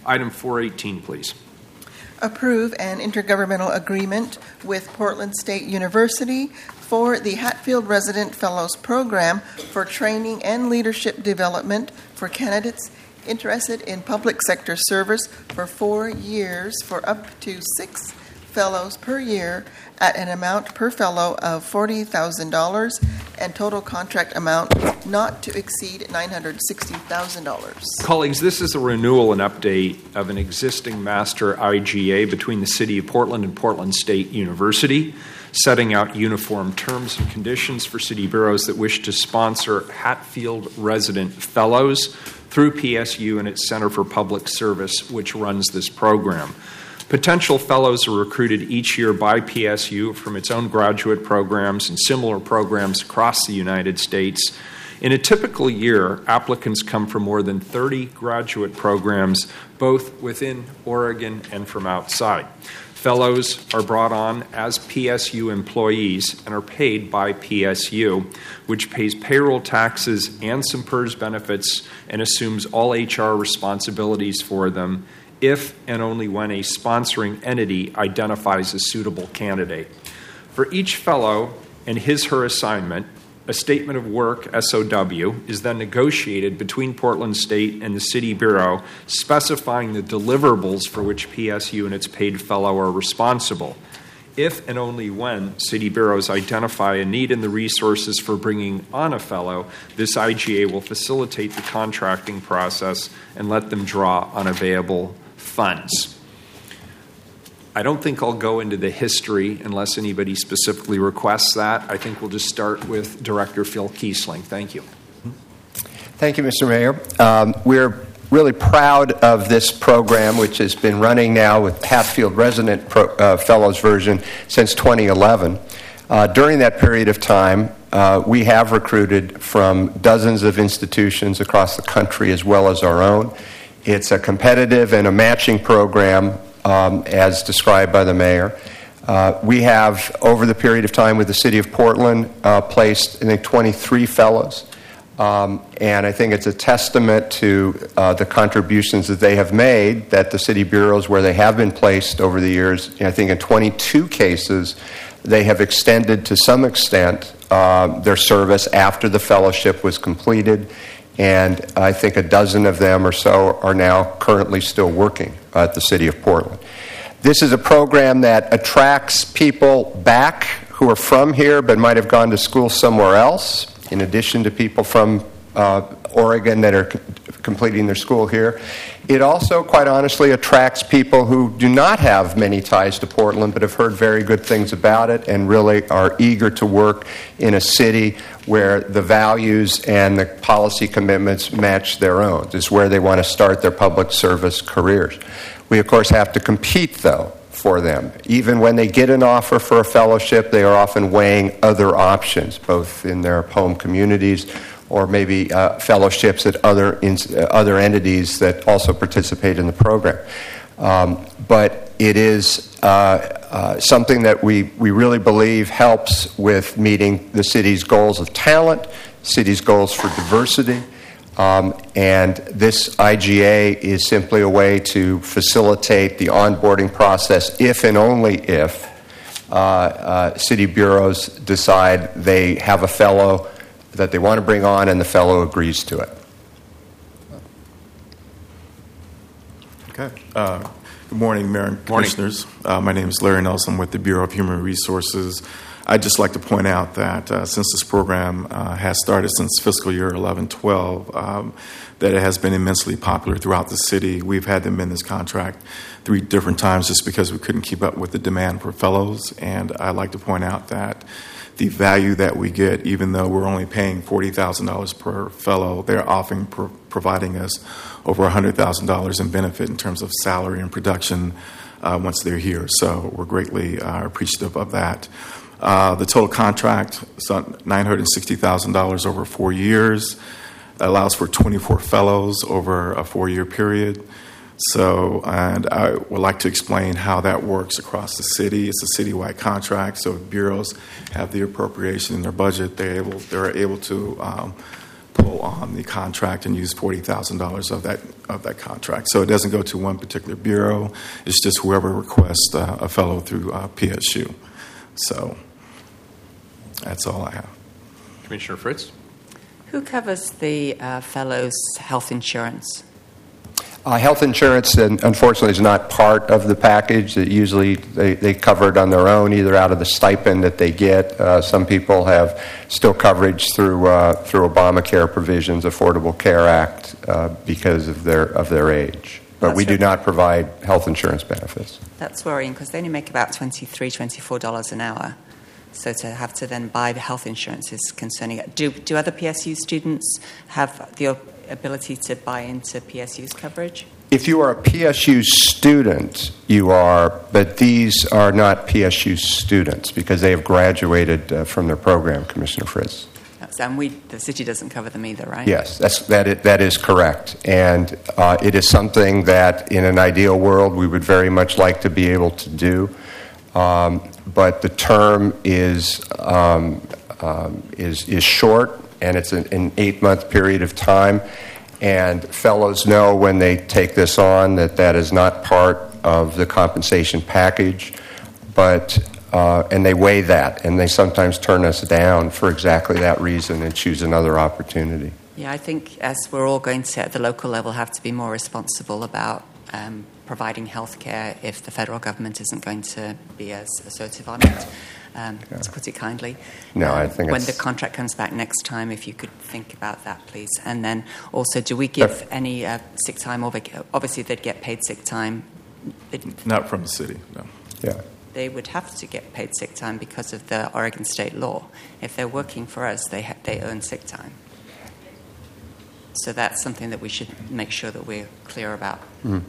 Item 418, please. Approve an intergovernmental agreement with Portland State University for the Hatfield Resident Fellows Program for training and leadership development for candidates interested in public sector service for 4 years for up to 6 fellows per year at an amount per fellow of $40,000 and total contract amount not to exceed $960,000. Colleagues, this is a renewal and update of an existing master IGA between the City of Portland and Portland State University, setting out uniform terms and conditions for city bureaus that wish to sponsor Hatfield resident fellows through PSU and its Center for Public Service, which runs this program. Potential fellows are recruited each year by PSU from its own graduate programs and similar programs across the United States. In a typical year, applicants come from more than 30 graduate programs, both within Oregon and from outside. Fellows are brought on as PSU employees and are paid by PSU, which pays payroll taxes and some PERS benefits and assumes all HR responsibilities for them if and only when a sponsoring entity identifies a suitable candidate. For each fellow and his/her assignment, a statement of work, SOW, is then negotiated between Portland State and the City Bureau, specifying the deliverables for which PSU and its paid fellow are responsible. If and only when City Bureaus identify a need in the resources for bringing on a fellow, this IGA will facilitate the contracting process and let them draw on available funds. I don't think I'll go into the history unless anybody specifically requests that. I think we'll just start with Director Phil Kiesling. Thank you. Thank you, Mr. Mayor. We're really proud of this program, which has been running now with Hatfield Resident Fellows version since 2011. During that period of time, we have recruited from dozens of institutions across the country as well as our own. It's a competitive and a matching program as described by the mayor. We have, over the period of time with the City of Portland, placed, I think, 23 fellows. And I think it's a testament to the contributions that they have made, that the city bureaus where they have been placed over the years, I think in 22 cases, they have extended to some extent their service after the fellowship was completed. And I think a dozen of them or so are now currently still working at the City of Portland. This is a program that attracts people back who are from here but might have gone to school somewhere else, in addition to people from Oregon that are completing their school here. It also, quite honestly, attracts people who do not have many ties to Portland but have heard very good things about it and really are eager to work in a city where the values and the policy commitments match their own. It's where they want to start their public service careers. We, of course, have to compete, though, for them. Even when they get an offer for a fellowship, they are often weighing other options, both in their home communities or maybe fellowships at other entities that also participate in the program. But it is something that we really believe helps with meeting the city's goals of talent, city's goals for diversity, and this IGA is simply a way to facilitate the onboarding process if and only if city bureaus decide they have a fellow that they want to bring on and the fellow agrees to it. Okay. Good morning, Mayor and Commissioners. My name is Larry Nelson with the Bureau of Human Resources. I'd just like to point out that since this program has started since fiscal year 11-12, that it has been immensely popular throughout the city. We've had them in this contract 3 different times just because we couldn't keep up with the demand for fellows. And I'd like to point out that the value that we get, even though we're only paying $40,000 per fellow, they're often providing us over $100,000 in benefit in terms of salary and production once they're here. So we're greatly appreciative of that. The total contract is $960,000 over 4 years. That allows for 24 fellows over a 4-year period. So, and I would like to explain how that works across the city. It's a citywide contract, so if bureaus have the appropriation in their budget, they're able to flexible on the contract and use $40,000 of that contract. So it doesn't go to one particular bureau. It's just whoever requests a fellow through PSU. So that's all I have. Commissioner Fritz? Who covers the fellows' health insurance? Health insurance, unfortunately, is not part of the package. Usually they cover it on their own, either out of the stipend that they get. Some people have still coverage through Obamacare provisions, Affordable Care Act, because of their age. But we do not provide health insurance benefits. That's worrying because they only make about $23, $24 an hour. So to have to then buy the health insurance is concerning. Do other PSU students have the ability to buy into PSU's coverage? If you are a PSU student, you are, but these are not PSU students because they have graduated from their program, Commissioner Fritz. And the city doesn't cover them either, right? Yes, that is correct. And it is something that in an ideal world we would very much like to be able to do. But the term is short, and it's an 8-month period of time. And fellows know when they take this on that is not part of the compensation package. But and they weigh that, and they sometimes turn us down for exactly that reason and choose another opportunity. Yeah, I think as we're all going to, at the local level, have to be more responsible about providing health care if the federal government isn't going to be as assertive on it, to put it kindly. No, I think when the contract comes back next time, if you could think about that, please. And then also, do we give any sick time or obviously they'd get paid sick time? Not from the city, no. Yeah. They would have to get paid sick time because of the Oregon state law. If they're working for us, they earn sick time. So that's something that we should make sure that we're clear about. Mm.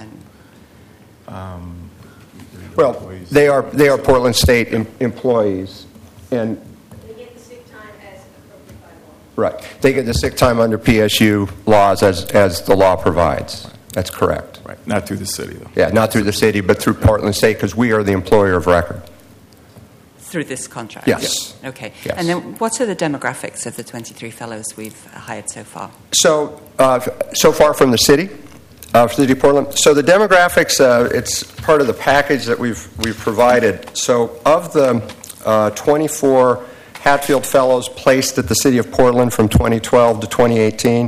And well, they are Portland State employees, and they get the sick time as appropriate by law. right, they get the sick time under PSU laws as the law provides. That's correct. Right, not through the city, though. Yeah, not through the city, but through Portland State, because we are the employer of record. through this contract? Yes. Okay. Yes. And then what are the demographics of the 23 fellows we've hired so far? So far from the city of Portland. So the demographics, it's part of the package that we've provided. So of the 24 Hatfield Fellows placed at the City of Portland from 2012 to 2018,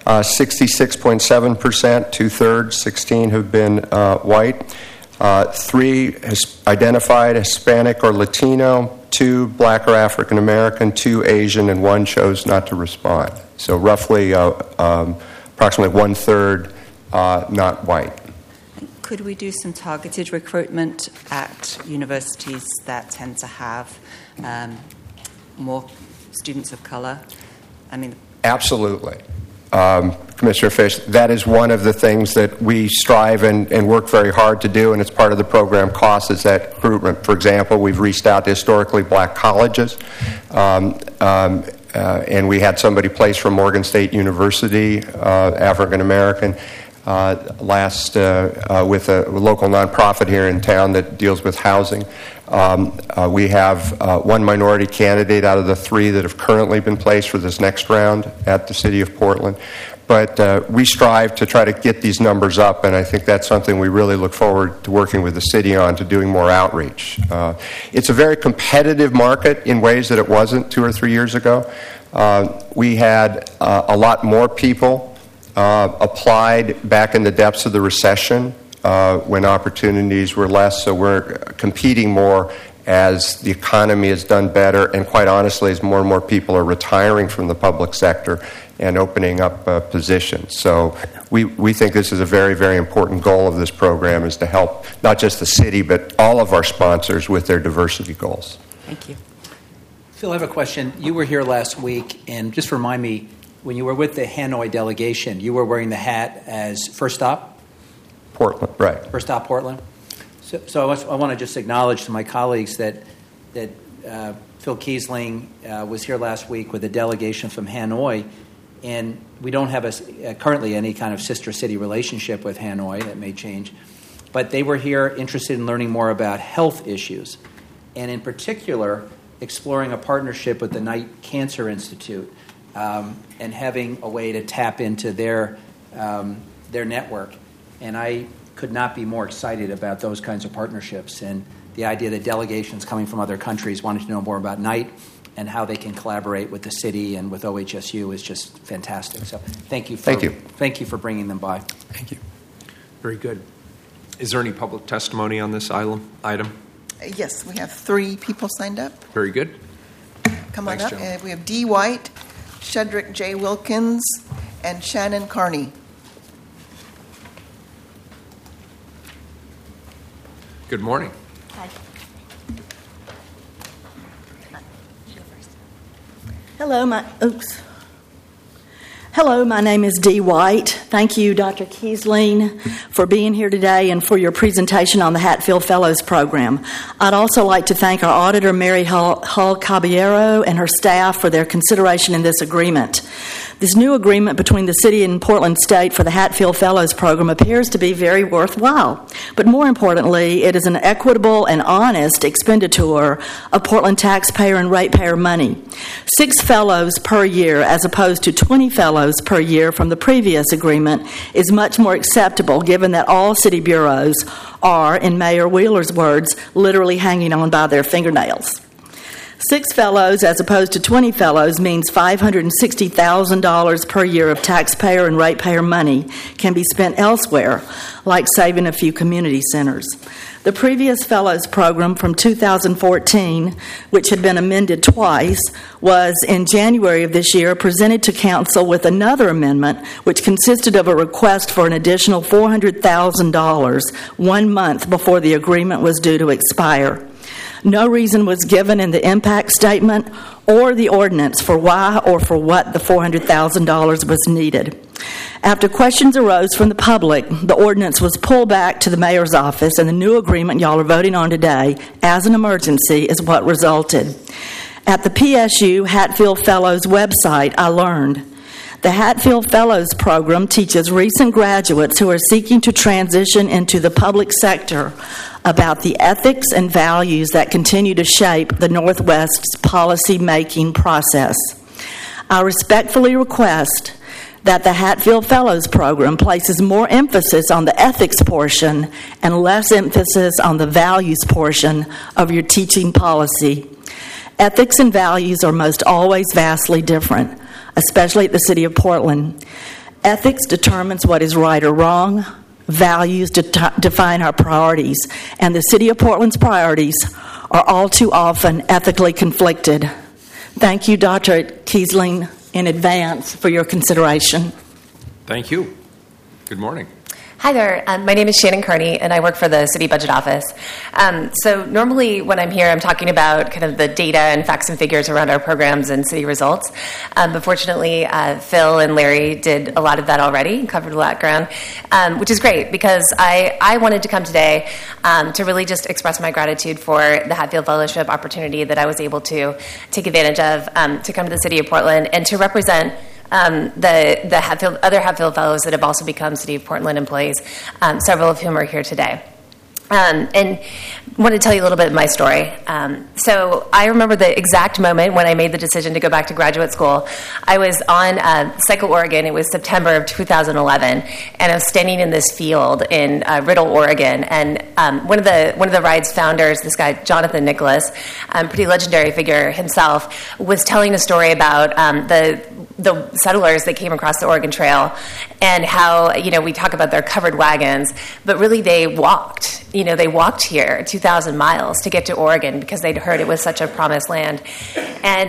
66.7%, two-thirds, 16 have been white. 3 identified Hispanic or Latino, 2 Black or African American, 2 Asian, and 1 chose not to respond. So roughly approximately one-third not white. Could we do some targeted recruitment at universities that tend to have more students of color? I mean, absolutely. Commissioner Fish, that is one of the things that we strive and work very hard to do, and it's part of the program cost is that recruitment. For example, we've reached out to historically black colleges, and we had somebody placed from Morgan State University, African American, last with a local nonprofit here in town that deals with housing. We have 1 minority candidate out of the 3 that have currently been placed for this next round at the City of Portland. But we strive to try to get these numbers up, and I think that's something we really look forward to working with the city on, to doing more outreach. It's a very competitive market in ways that it wasn't 2 or 3 years ago. We had a lot more people applied back in the depths of the recession when opportunities were less, so we're competing more as the economy has done better, and quite honestly, as more and more people are retiring from the public sector and opening up positions. So we think this is a very, very important goal of this program, is to help not just the city, but all of our sponsors with their diversity goals. thank you. Phil, I have a question. You were here last week, and just remind me, when you were with the Hanoi delegation, you were wearing the hat as First Stop? Portland, right. First Stop Portland. So I want to just acknowledge to my colleagues that Phil Kiesling was here last week with a delegation from Hanoi, and we don't have currently any kind of sister city relationship with Hanoi. That may change. But they were here interested in learning more about health issues, and in particular, exploring a partnership with the Knight Cancer Institute. and having a way to tap into their network. And I could not be more excited about those kinds of partnerships and the idea that delegations coming from other countries wanting to know more about Knight and how they can collaborate with the city and with OHSU is just fantastic. So thank you for bringing them by. Thank you. Very good. Is there any public testimony on this item? Yes, we have 3 people signed up. Very good. Come on Thanks, up. Joan. We have Dee White, Shedrick J. Wilkins, and Shannon Carney. Good morning. Hi. Hello, my name is Dee White. Thank you, Dr. Kiesling, for being here today and for your presentation on the Hatfield Fellows Program. I'd also like to thank our auditor, Mary Hull Caballero, and her staff for their consideration in this agreement. This new agreement between the city and Portland State for the Hatfield Fellows Program appears to be very worthwhile. But more importantly, it is an equitable and honest expenditure of Portland taxpayer and ratepayer money. 6 fellows per year, as opposed to 20 fellows per year from the previous agreement, is much more acceptable given that all city bureaus are, in Mayor Wheeler's words, literally hanging on by their fingernails. 6 fellows as opposed to 20 fellows means $560,000 per year of taxpayer and ratepayer money can be spent elsewhere, like saving a few community centers. The previous fellows program from 2014, which had been amended twice, was in January of this year presented to Council with another amendment, which consisted of a request for an additional $400,000 1 month before the agreement was due to expire. No reason was given in the impact statement or the ordinance for why or for what the $400,000 was needed. After questions arose from the public, the ordinance was pulled back to the mayor's office, and the new agreement y'all are voting on today, as an emergency, is what resulted. At the PSU Hatfield Fellows website, I learned the Hatfield Fellows Program teaches recent graduates who are seeking to transition into the public sector about the ethics and values that continue to shape the Northwest's policy-making process. I respectfully request that the Hatfield Fellows Program places more emphasis on the ethics portion and less emphasis on the values portion of your teaching policy. Ethics and values are most always vastly different, especially at the City of Portland. Ethics determines what is right or wrong. Values define our priorities, and the City of Portland's priorities are all too often ethically conflicted. Thank you, Dr. Kiesling, in advance for your consideration. Thank you. Good morning. Hi there. My name is Shannon Carney, and I work for the City Budget Office. So normally when I'm here, I'm talking about kind of the data and facts and figures around our programs and city results. But fortunately, Phil and Larry did a lot of that already and covered a lot of ground, which is great because I wanted to come today to really just express my gratitude for the Hatfield Fellowship opportunity that I was able to take advantage of to come to the City of Portland and to represent the other Hatfield Fellows that have also become City of Portland employees, several of whom are here today. And I want to tell you a little bit of my story. So I remember the exact moment when I made the decision to go back to graduate school. I was on Cycle, Oregon. It was September of 2011, and I was standing in this field in Riddle, Oregon. And one of the ride's founders, this guy Jonathan Nicholas, pretty legendary figure himself, was telling a story about the settlers that came across the Oregon Trail and how, we talk about their covered wagons, but really they walked. They walked here 2,000 miles to get to Oregon because they'd heard it was such a promised land. And,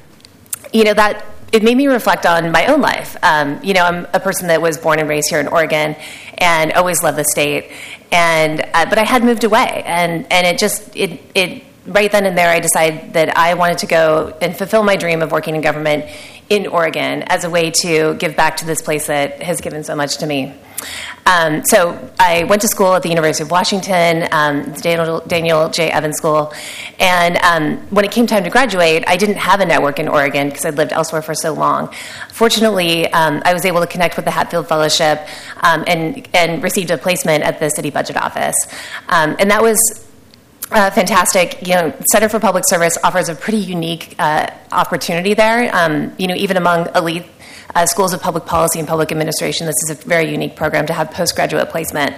that it made me reflect on my own life. I'm a person that was born and raised here in Oregon and always loved the state. But I had moved away, and it right then and there I decided that I wanted to go and fulfill my dream of working in government in Oregon as a way to give back to this place that has given so much to me. So I went to school at the University of Washington, the Daniel J. Evans School, and when it came time to graduate, I didn't have a network in Oregon because I'd lived elsewhere for so long. Fortunately, I was able to connect with the Hatfield Fellowship and received a placement at the City Budget Office. And that was fantastic. Center for Public Service offers a pretty unique opportunity there. Even among elite schools of public policy and public administration, this is a very unique program to have postgraduate placement.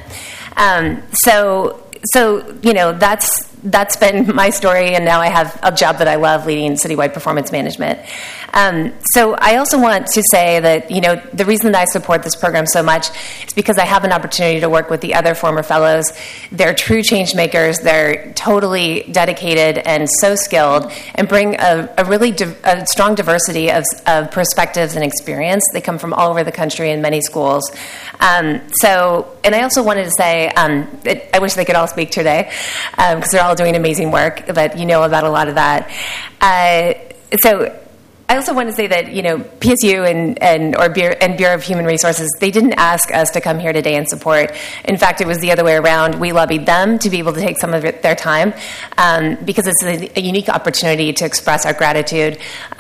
That's been my story, and now I have a job that I love, leading citywide performance management. So I also want to say that, the reason that I support this program so much is because I have an opportunity to work with the other former fellows. They're true change makers. They're totally dedicated and so skilled, and bring a really strong diversity of perspectives and experience. They come from all over the country in many schools. And I also wanted to say, I wish they could all speak today, because they're all doing amazing work, but about a lot of that. So I also want to say that, PSU and Bureau of Human Resources, they didn't ask us to come here today and support. In fact, it was the other way around. We lobbied them to be able to take some of their time, because it's a unique opportunity to express our gratitude,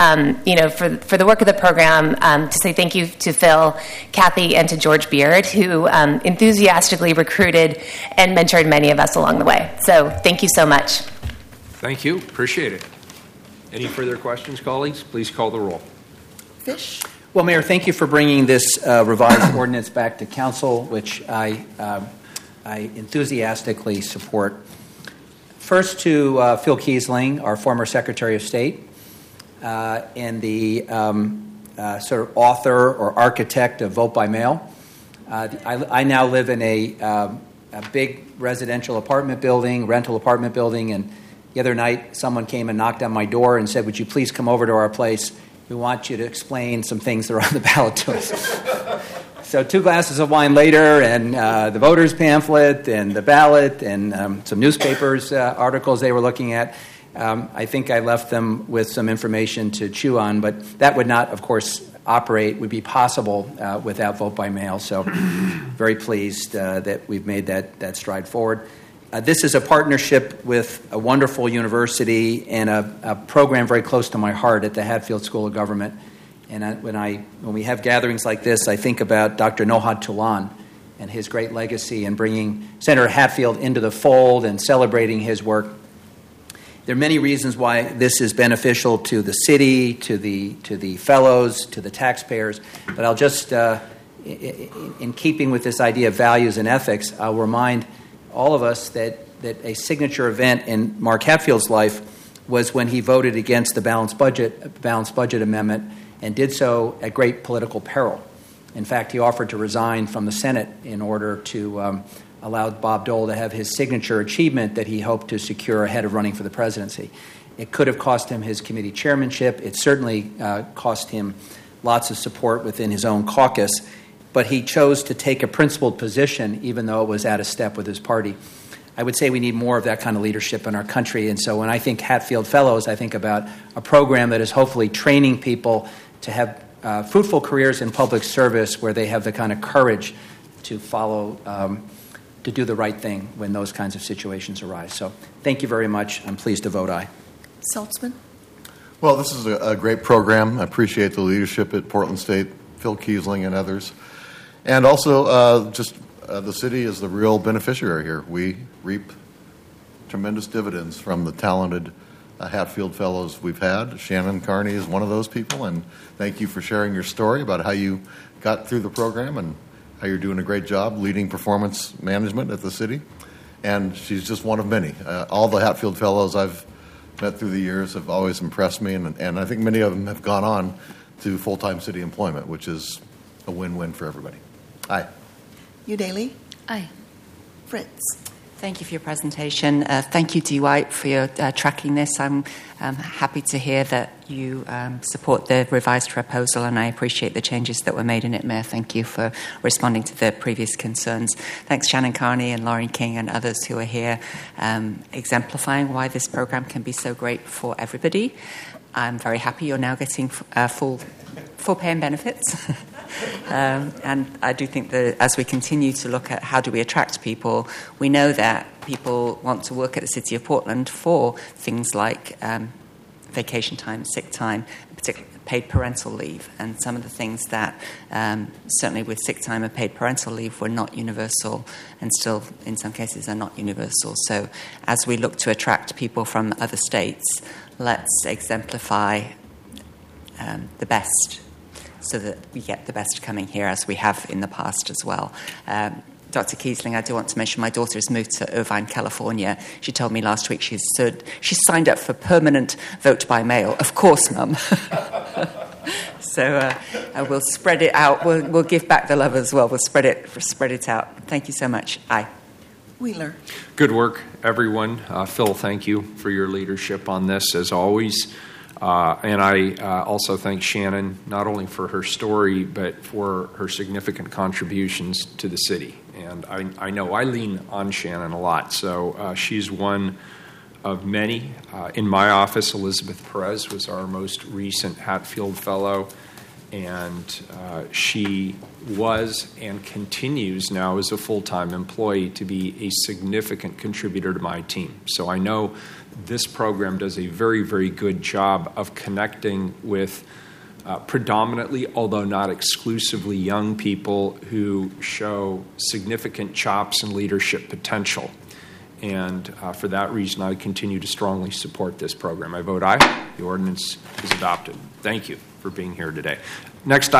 for the work of the program, to say thank you to Phil, Kathy, and to George Beard, who enthusiastically recruited and mentored many of us along the way. So thank you so much. Thank you. Appreciate it. Any further questions, colleagues? Please call the roll. Fish? Well, Mayor, thank you for bringing this revised ordinance back to Council, which I enthusiastically support. First to Phil Kiesling, our former Secretary of State, and the sort of author or architect of Vote by Mail. I now live in a big residential apartment building, rental apartment building, and the other night, someone came and knocked on my door and said, "Would you please come over to our place? We want you to explain some things that are on the ballot to us." So 2 glasses of wine later, and the voters' pamphlet, and the ballot, and some newspapers articles they were looking at. I think I left them with some information to chew on, but that would not, of course, would be possible without Vote by Mail. So very pleased that we've made that stride forward. This is a partnership with a wonderful university and a program very close to my heart at the Hatfield School of Government. And when we have gatherings like this, I think about Dr. Nohad Toulan and his great legacy and bringing Senator Hatfield into the fold and celebrating his work. There are many reasons why this is beneficial to the city, to the fellows, to the taxpayers. But I'll just, in keeping with this idea of values and ethics, I'll remind all of us that a signature event in Mark Hatfield's life was when he voted against the balanced budget amendment, and did so at great political peril. In fact, he offered to resign from the Senate in order to allow Bob Dole to have his signature achievement that he hoped to secure ahead of running for the presidency. It could have cost him his committee chairmanship. It certainly cost him lots of support within his own caucus. But he chose to take a principled position, even though it was out of step with his party. I would say we need more of that kind of leadership in our country. And so when I think Hatfield Fellows, I think about a program that is hopefully training people to have fruitful careers in public service, where they have the kind of courage to follow, to do the right thing when those kinds of situations arise. So thank you very much. I'm pleased to vote aye. Saltzman? Well, this is a great program. I appreciate the leadership at Portland State, Phil Kiesling and others. And also, the city is the real beneficiary here. We reap tremendous dividends from the talented Hatfield Fellows we've had. Shannon Carney is one of those people, and thank you for sharing your story about how you got through the program and how you're doing a great job leading performance management at the city. And she's just one of many. All the Hatfield Fellows I've met through the years have always impressed me, and I think many of them have gone on to full-time city employment, which is a win-win for everybody. Aye. Udaley? Aye. Fritz? Thank you for your presentation. Thank you, Dwight, for your tracking this. I'm happy to hear that you support the revised proposal, and I appreciate the changes that were made in it, Mayor. Thank you for responding to the previous concerns. Thanks, Shannon Carney and Lauren King and others who are here exemplifying why this program can be so great for everybody. I'm very happy you're now getting full pay and benefits. And I do think that as we continue to look at how do we attract people, we know that people want to work at the City of Portland for things like vacation time, sick time, particularly paid parental leave, and some of the things that certainly with sick time and paid parental leave were not universal, and still in some cases are not universal. So as we look to attract people from other states, let's exemplify the best, so that we get the best coming here, as we have in the past as well. Dr. Kiesling, I do want to mention my daughter has moved to Irvine, California. She told me last week she signed up for permanent vote by mail. Of course, Mum. So we'll spread it out. We'll give back the love as well. We'll spread it out. Thank you so much. Aye. Wheeler. Good work, everyone. Phil, thank you for your leadership on this, as always. And I also thank Shannon, not only for her story, but for her significant contributions to the city. And I know I lean on Shannon a lot. So she's one of many. In my office, Elizabeth Perez was our most recent Hatfield Fellow. And she was and continues now as a full-time employee to be a significant contributor to my team. So I know this program does a very, very good job of connecting with predominantly, although not exclusively, young people who show significant chops and leadership potential. And for that reason, I continue to strongly support this program. I vote aye. The ordinance is adopted. Thank you for being here today. Next